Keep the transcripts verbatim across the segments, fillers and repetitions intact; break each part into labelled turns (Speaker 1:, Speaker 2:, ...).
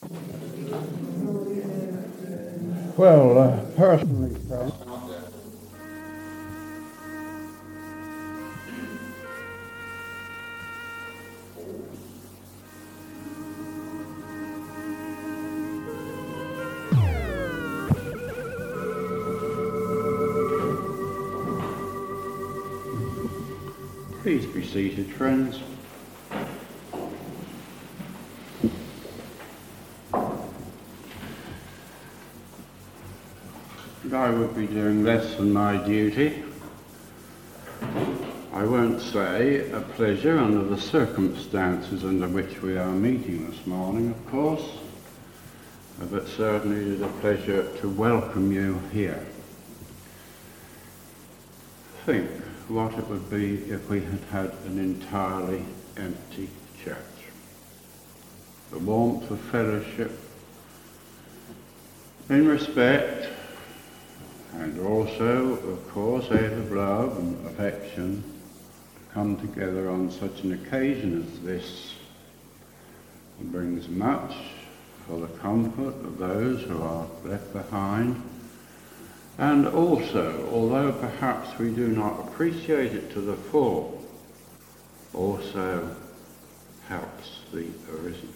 Speaker 1: Well, uh, personally, friends,
Speaker 2: please be seated, friends. I would be doing less than my duty. I won't say a pleasure under the circumstances under which we are meeting this morning, of course, but certainly it is a pleasure to welcome you here. Think what it would be if we had had an entirely empty church. The warmth of fellowship, in respect, and also, of course, out of love and affection, to come together on such an occasion as this. It brings much for the comfort of those who are left behind, and also, although perhaps we do not appreciate it to the full, also helps the arisen.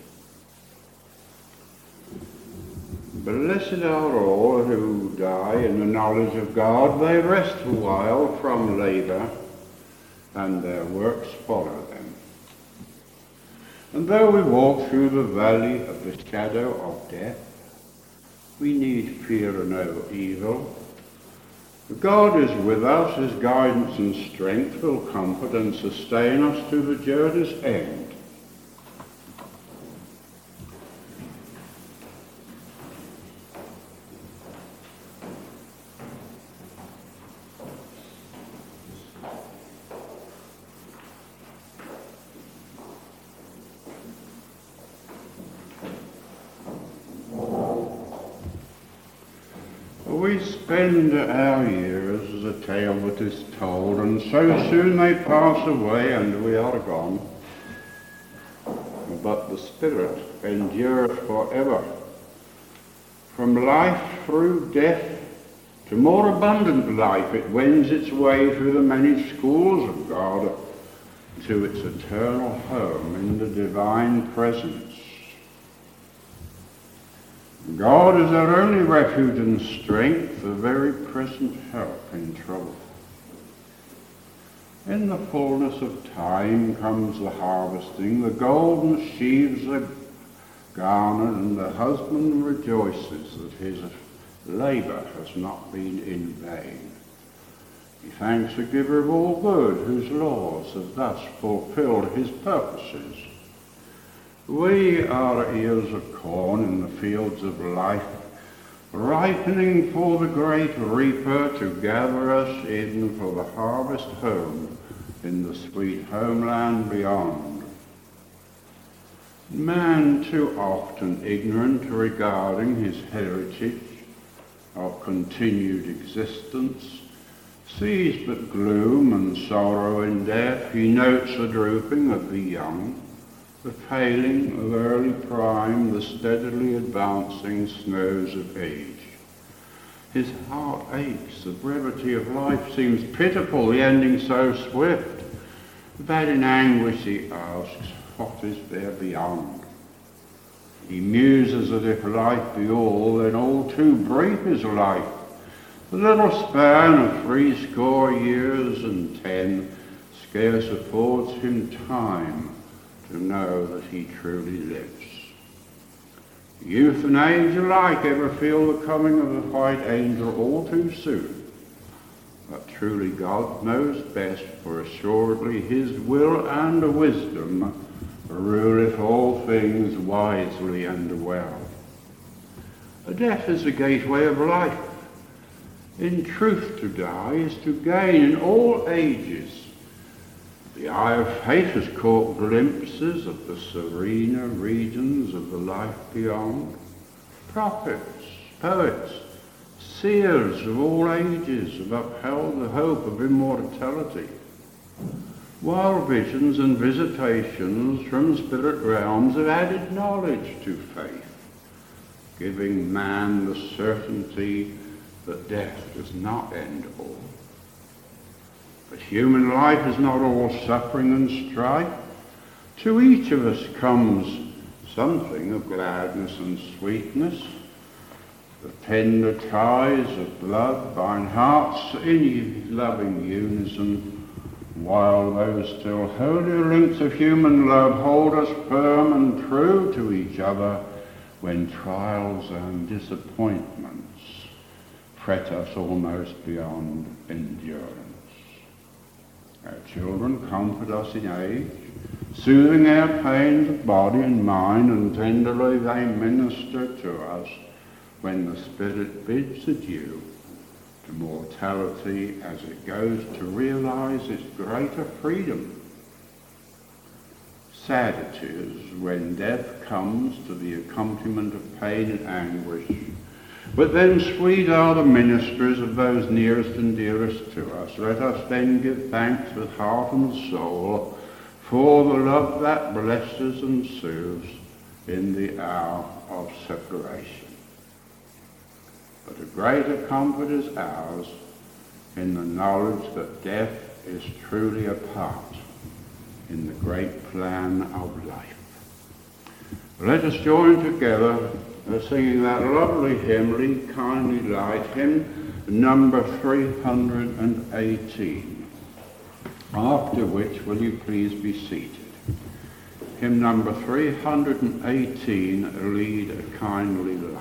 Speaker 2: Blessed are all who die in the knowledge of God. They rest a while from labour, and their works follow them. And though we walk through the valley of the shadow of death, we need fear no evil. God is with us. His guidance and strength will comfort and sustain us to the journey's end. We spend our years as a tale that is told, and so soon they pass away and we are gone. But the Spirit endures forever. From life through death to more abundant life, it wends its way through the many schools of God to its eternal home in the divine presence. God is our only refuge and strength, a very present help in trouble. In the fullness of time comes the harvesting, the golden sheaves are garnered, and the husband rejoices that his labour has not been in vain. He thanks the giver of all good, whose laws have thus fulfilled his purposes. We are ears of corn in the fields of life, ripening for the great reaper to gather us in for the harvest home in the sweet homeland beyond. Man, too often ignorant regarding his heritage of continued existence, sees but gloom and sorrow in death. He notes the drooping of the young, the failing of early prime, the steadily advancing snows of age. His heart aches, the brevity of life seems pitiful, the ending so swift, that in anguish he asks, what is there beyond? He muses that if life be all, then all too brief is life. The little span of threescore years and ten scarce affords him time to know that he truly lives. Youth and age alike ever feel the coming of the white angel all too soon. But truly God knows best, for assuredly his will and wisdom ruleth all things wisely and well. Death is the gateway of life. In truth, to die is to gain in all ages. The eye of faith has caught glimpses of the serener regions of the life beyond. Prophets, poets, seers of all ages have upheld the hope of immortality, while visions and visitations from spirit realms have added knowledge to faith. giving man the certainty that death does not end all. But human life is not all suffering and strife. To each of us comes something of gladness and sweetness. The tender ties of blood bind hearts in loving unison, while those still holier links of human love hold us firm and true to each other when trials and disappointments fret us almost beyond endurance. Our children comfort us in age, soothing our pains of body and mind, and tenderly they minister to us when the spirit bids adieu to mortality as it goes to realize its greater freedom. Sad it is when death comes to the accompaniment of pain and anguish, but then sweet are the ministers of those nearest and dearest to us. Let us then give thanks with heart and soul for the love that blesses and soothes in the hour of separation. But a greater comfort is ours in the knowledge that death is truly a part in the great plan of life. Let us join together uh, singing that lovely hymn, Lead Kindly Light, hymn number three hundred eighteen. After which, will you please be seated? Hymn number three hundred eighteen, Lead a Kindly Light.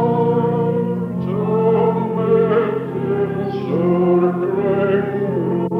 Speaker 3: So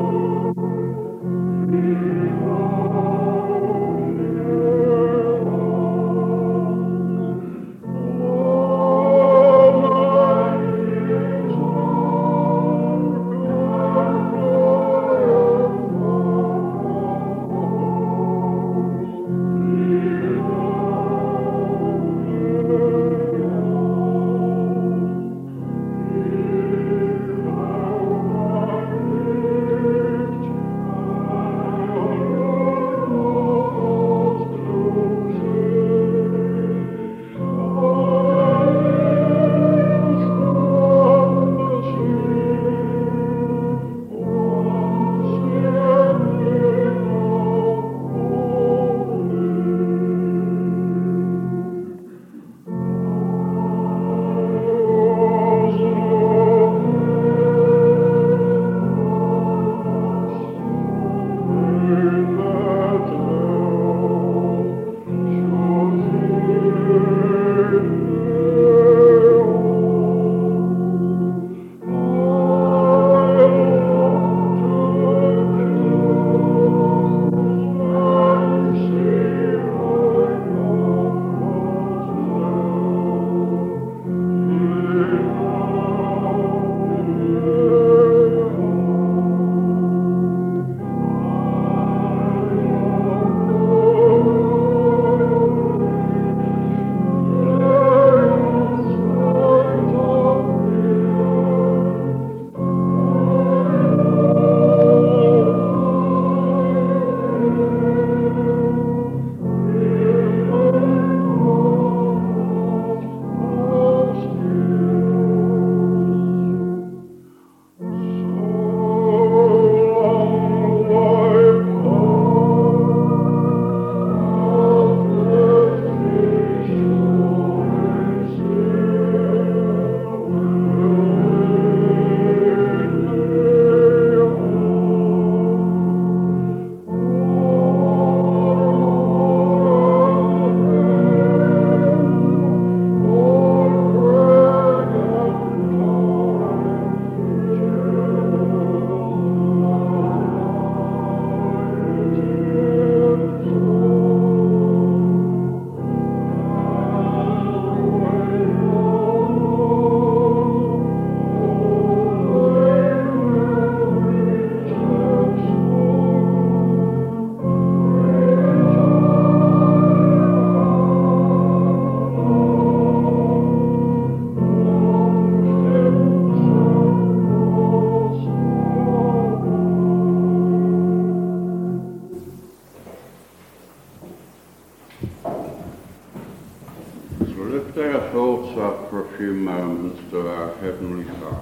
Speaker 2: of our Heavenly Father.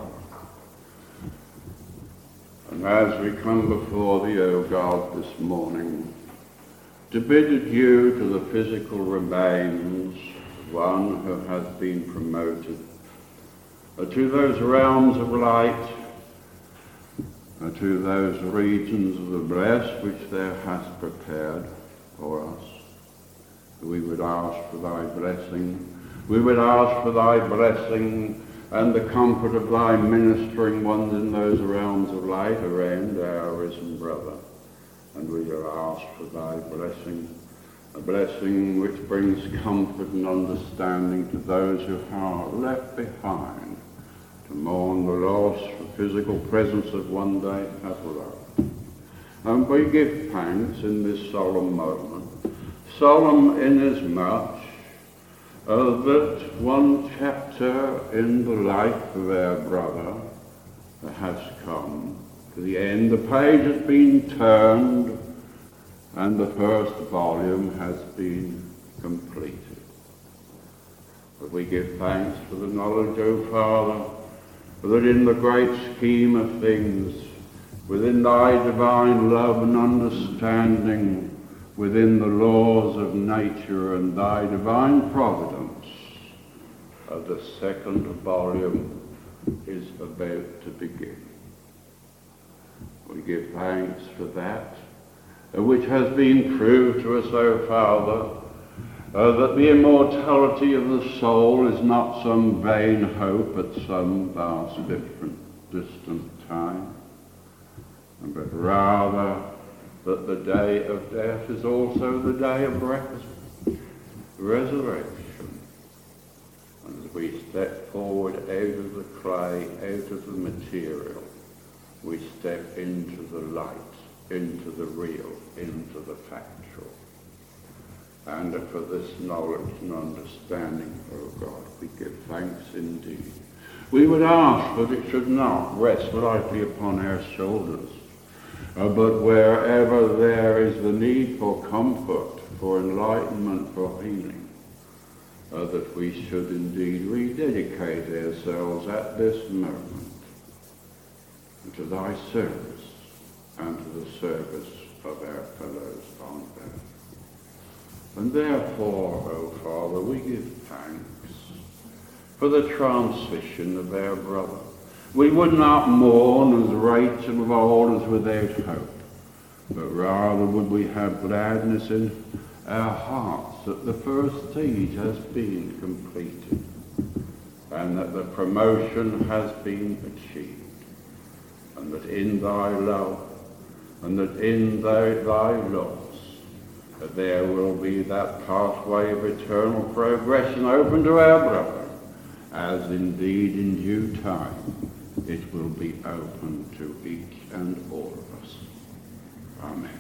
Speaker 2: And as we come before thee, O God, this morning, to bid adieu to the physical remains of one who has been promoted, or to those realms of light, or to those regions of the blessed which thou hast prepared for us, we would ask for thy blessing. We would ask for thy blessing and the comfort of thy ministering ones in those realms of light around our risen brother. And we will ask for thy blessing, a blessing which brings comfort and understanding to those who are left behind, to mourn the loss of physical presence that one day have loved. And we give thanks in this solemn moment, solemn inasmuch Uh, that one chapter in the life of our brother has come to the end. The page has been turned and the first volume has been completed. But we give thanks for the knowledge, O Father, that in the great scheme of things, within thy divine love and understanding, within the laws of nature and thy divine providence, uh, the second volume is about to begin. We give thanks for that, uh, which has been proved to us, O Father, uh, that the immortality of the soul is not some vain hope at some vast different distant time, but rather that the day of death is also the day of res- resurrection. And as we step forward out of the clay, out of the material, we step into the light, into the real, into the factual. And for this knowledge and understanding, O God, we give thanks indeed. We would ask that it should not rest lightly upon our shoulders, Uh, but wherever there is the need for comfort, for enlightenment, for healing, uh, that we should indeed rededicate ourselves at this moment to thy service and to the service of our fellows on earth. And therefore, O Father, we give thanks for the transition of our brother. We would not mourn as Rachel of old as without hope, but rather would we have gladness in our hearts that the first stage has been completed and that the promotion has been achieved, and that in thy love and that in thy, thy loss that there will be that pathway of eternal progression open to our brother, as indeed in due time it will be open to each and all of us. Amen.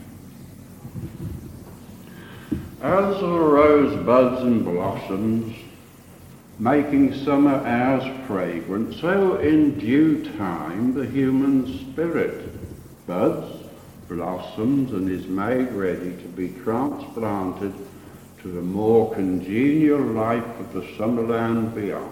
Speaker 2: As the rose buds and blossoms, making summer hours fragrant, so in due time the human spirit buds, blossoms, and is made ready to be transplanted to the more congenial life of the summerland beyond.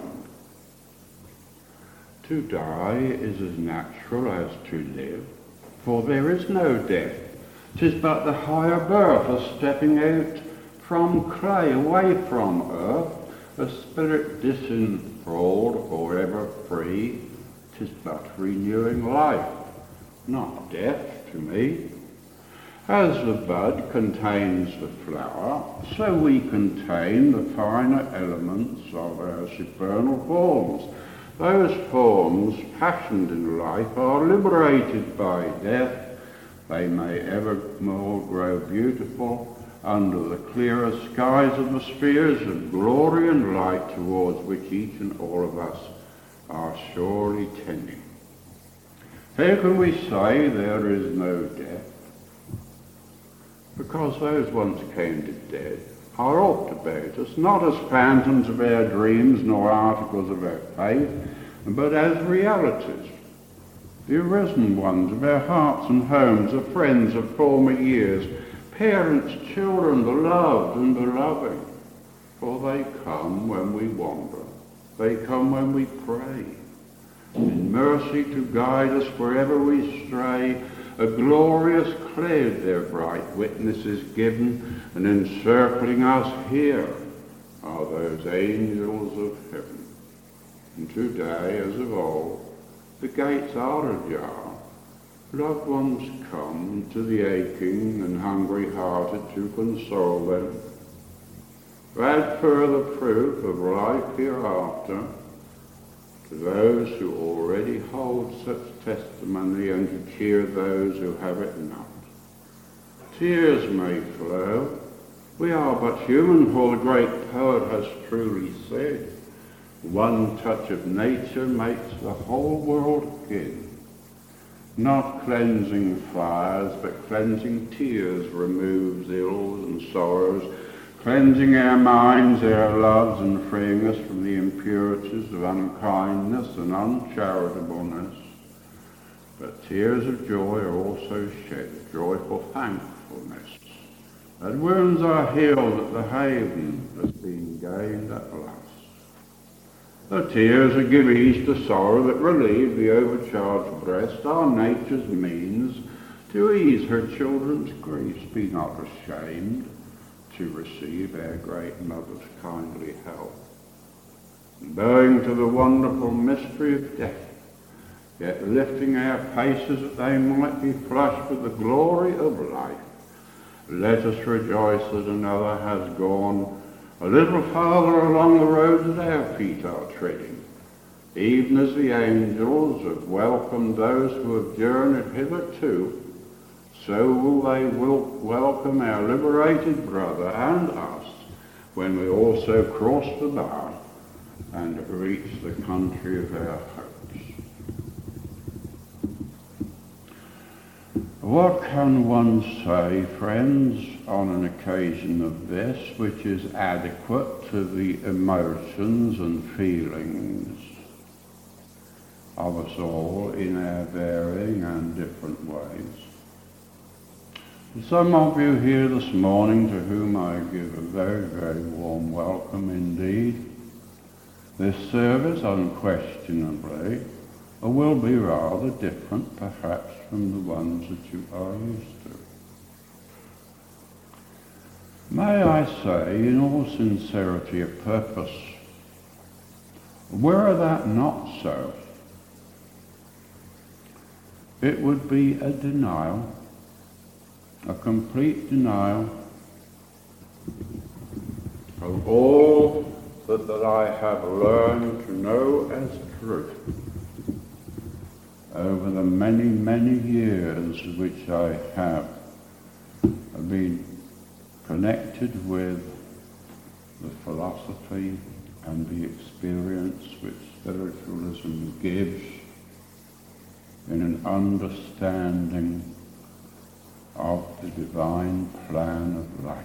Speaker 2: To die is as natural as to live, for there is no death. 'Tis but the higher birth, a stepping out from clay, away from earth, a spirit disenthralled, forever free. 'Tis but renewing life, not death to me. As the bud contains the flower, so we contain the finer elements of our supernal forms. Those forms, fashioned in life, are liberated by death. They may evermore grow beautiful under the clearer skies of the spheres of glory and light towards which each and all of us are surely tending. How can we say there is no death? Because those once counted dead are oft about us, not as phantoms of our dreams nor articles of our faith, but as realities, the arisen ones of our hearts and homes, the friends of former years, parents, children, beloved and beloved, for they come when we wander, They come when we pray. In mercy to guide us wherever we stray, a glorious cloud their bright witness is given, and encircling us here are those angels of heaven. And today, as of old, the gates are ajar. Loved ones come to the aching and hungry-hearted to console them. To add further proof of life hereafter, to those who already hold such testimony, and to cheer those who have it not. Tears may flow. We are but human, for the great poet has truly said, one touch of nature makes the whole world kin. Not cleansing fires, but cleansing tears removes ills and sorrows, cleansing our minds, our loves, and freeing us from the impurities of unkindness and uncharitableness. But tears of joy are also shed, joyful thankfulness, that wounds are healed at the haven that's been gained at last. The tears that give ease to sorrow, that relieve the overcharged breast, are nature's means to ease her children's griefs. Be not ashamed to receive our great mother's kindly help. Bowing to the wonderful mystery of death, yet lifting our paces that they might be flushed with the glory of life, let us rejoice that another has gone a little farther along the road that our feet are treading, even as the angels have welcomed those who have journeyed hitherto. So will they will welcome our liberated brother and us when we also cross the bar and reach the country of our hopes. What can one say, friends, on an occasion of this, which is adequate to the emotions and feelings of us all in our varying and different ways? Some of you here this morning, to whom I give a very, very warm welcome indeed. This service, unquestionably, will be rather different, perhaps, from the ones that you are used to. May I say, in all sincerity of purpose, were that not so, it would be a denial, a complete denial of all that, that I have learned to know as truth over the many, many years which I have been connected with the philosophy and the experience which spiritualism gives in an understanding of the divine plan of life.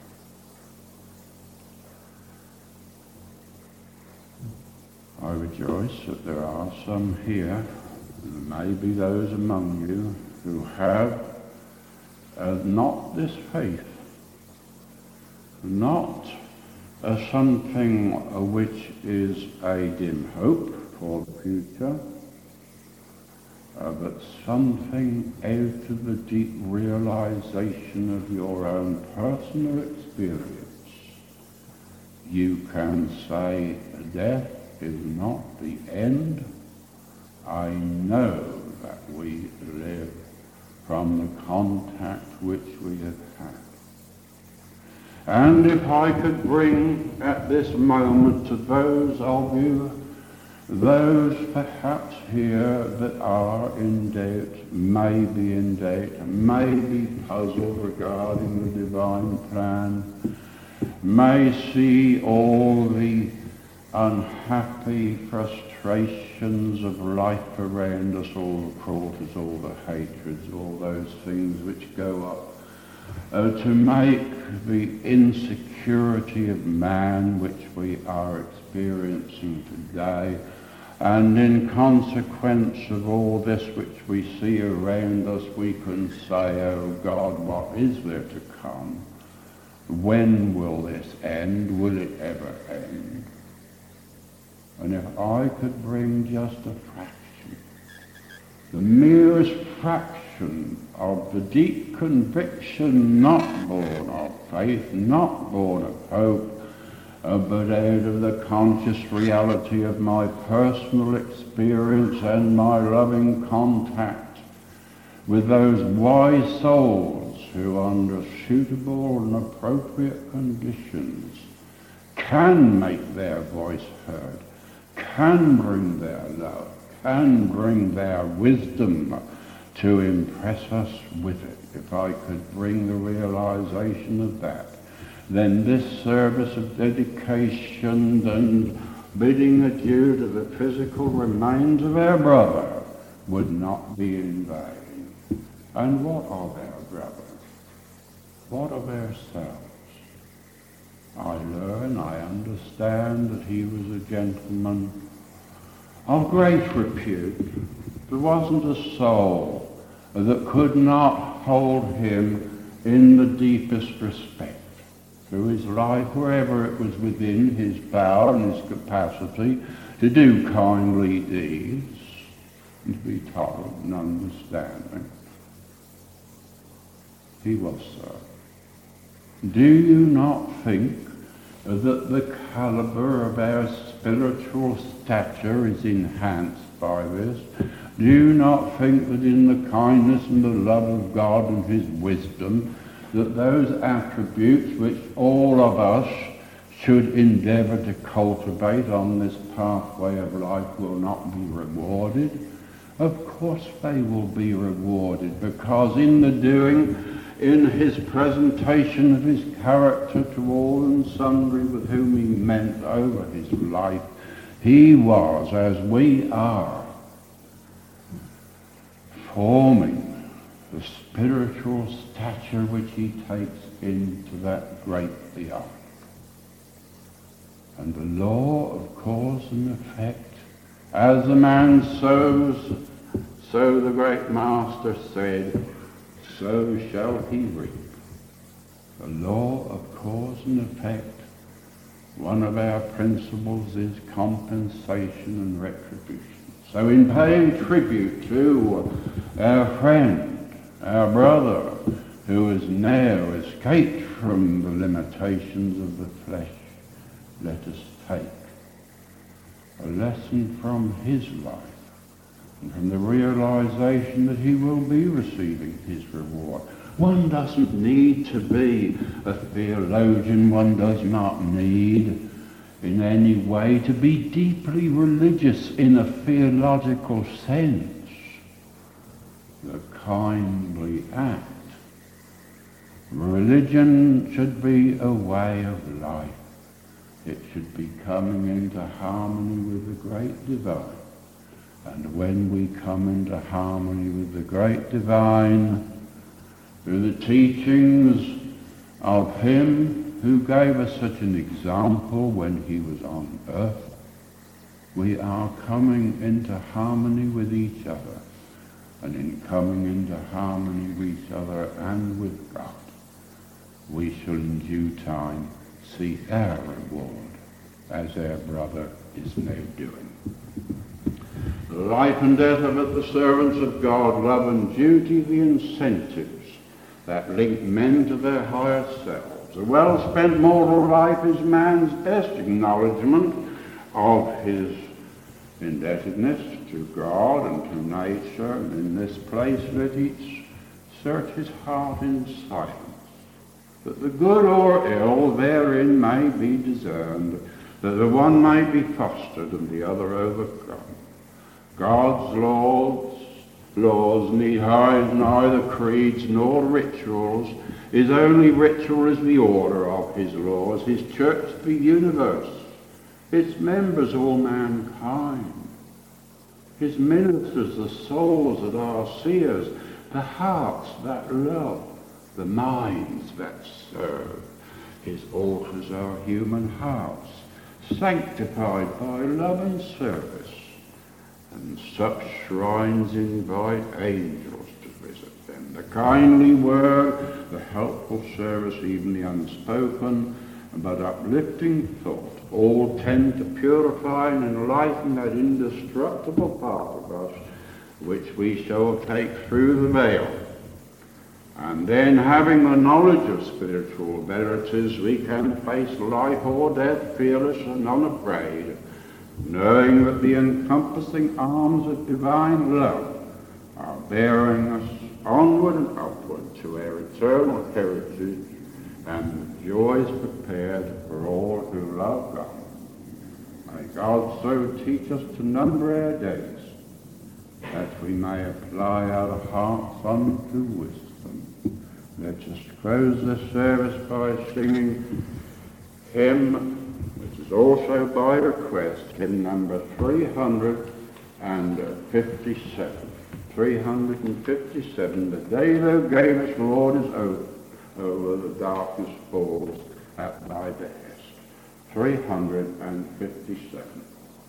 Speaker 2: I rejoice that there are some here, and there may be those among you, who have uh, not this faith, not uh, something uh, which is a dim hope for the future, Uh, but something out of the deep realization of your own personal experience. You can say, death is not the end. I know that we live from the contact which we have had. And if I could bring at this moment to those of you, those perhaps here that are in doubt, may be in doubt, may be puzzled regarding the divine plan, may see all the unhappy frustrations of life around us, all the cruelties, all the hatreds, all those things which go up uh, to make the insecurity of man which we are experiencing today. And in consequence of all this which we see around us, we can say, oh God, what is there to come? When will this end? Will it ever end? And if I could bring just a fraction, the merest fraction of the deep conviction not born of faith, not born of hope, uh, but out of the conscious reality of my personal experience and my loving contact with those wise souls who under suitable and appropriate conditions can make their voice heard, can bring their love, can bring their wisdom to impress us with it. If I could bring the realization of that, then this service of dedication and bidding adieu to the physical remains of our brother would not be in vain. And what of our brother? What of ourselves? I learn, I understand that he was a gentleman of great repute. There wasn't a soul that could not hold him in the deepest respect. Through his life, wherever it was within his power and his capacity to do kindly deeds and to be tolerant and understanding, he was so. Do you not think that the caliber of our spiritual stature is enhanced by this? Do you not think that in the kindness and the love of God and his wisdom, that those attributes which all of us should endeavor to cultivate on this pathway of life will not be rewarded? Of course they will be rewarded, because in the doing, in his presentation of his character to all and sundry with whom he meant over his life, he was, as we are, forming the spiritual stature which he takes into that great beyond. And the law of cause and effect, as the man sows, so the great master said, so shall he reap. The law of cause and effect, one of our principles is compensation and retribution. So in paying tribute to our friend, our brother, who has now escaped from the limitations of the flesh, let us take a lesson from his life and from the realization that he will be receiving his reward. One doesn't need to be a theologian. One does not need in any way to be deeply religious in a theological sense. The kindly act. Religion should be a way of life. It should be coming into harmony with the great divine. And when we come into harmony with the great divine, through the teachings of him who gave us such an example when he was on earth, we are coming into harmony with each other. And in coming into harmony with each other and with God, we shall in due time see our reward, as our brother is now doing. The life and death of it, the servants of God, love and duty, the incentives that link men to their higher selves. A well-spent mortal life is man's best acknowledgement of his indebtedness to God and to nature. And in this place let each search his heart in silence, that the good or ill therein may be discerned, that the one may be fostered and the other overcome. God's laws, laws need hide neither creeds nor rituals. His only ritual is the order of his laws, his church the universe, its members all mankind, his ministers the souls that are seers, the hearts that love, the minds that serve. His altars are human hearts, sanctified by love and service. And such shrines invite angels to visit them. The kindly word, the helpful service, even the unspoken but uplifting thought all tend to purify and enlighten that indestructible part of us which we shall take through the veil. And then, having the knowledge of spiritual verities, we can face life or death fearless and unafraid, knowing that the encompassing arms of divine love are bearing us onward and upward to our eternal heritage and the joys prepared for all who love God. May God so teach us to number our days, that we may apply our hearts unto wisdom. Let us close this service by singing hymn, which is also by request, hymn number three hundred fifty-seven. three hundred fifty-seven, the day thou gavest, Lord, is over, over the darkness falls at thy behest. three hundred fifty-seven.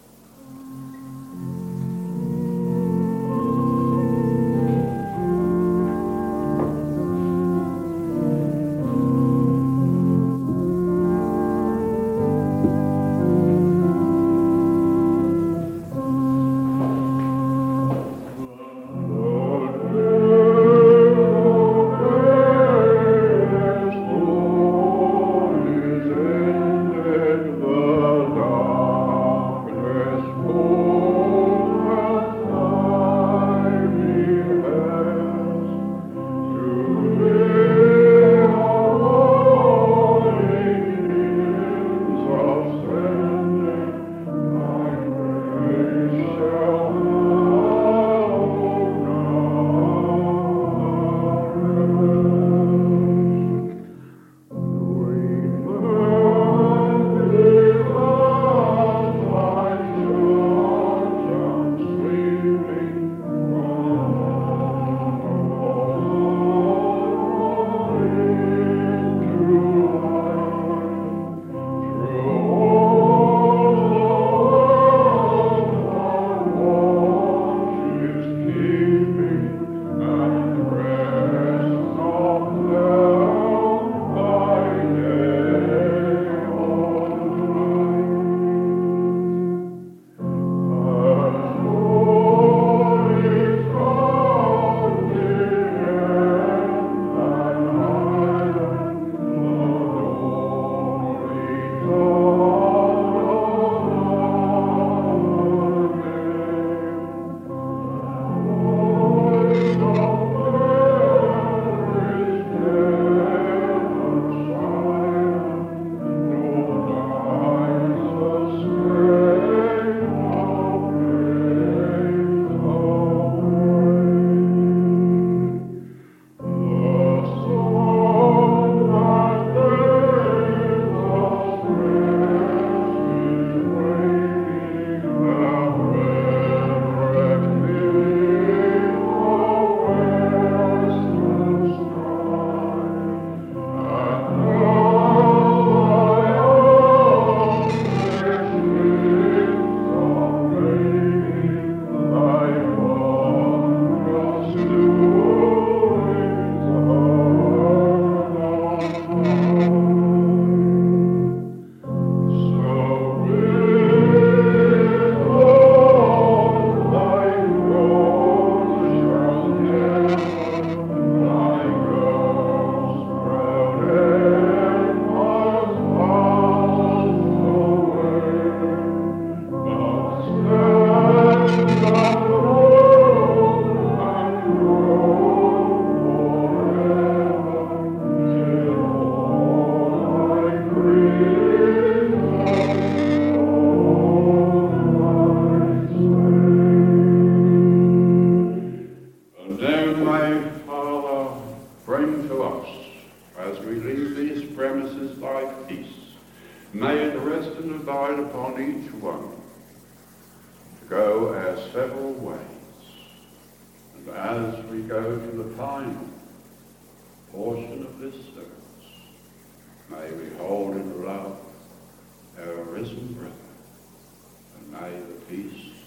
Speaker 2: May it rest and abide upon each one to go our several ways. And as we go to the final portion of this service, may we hold in love our risen brother, and may the peace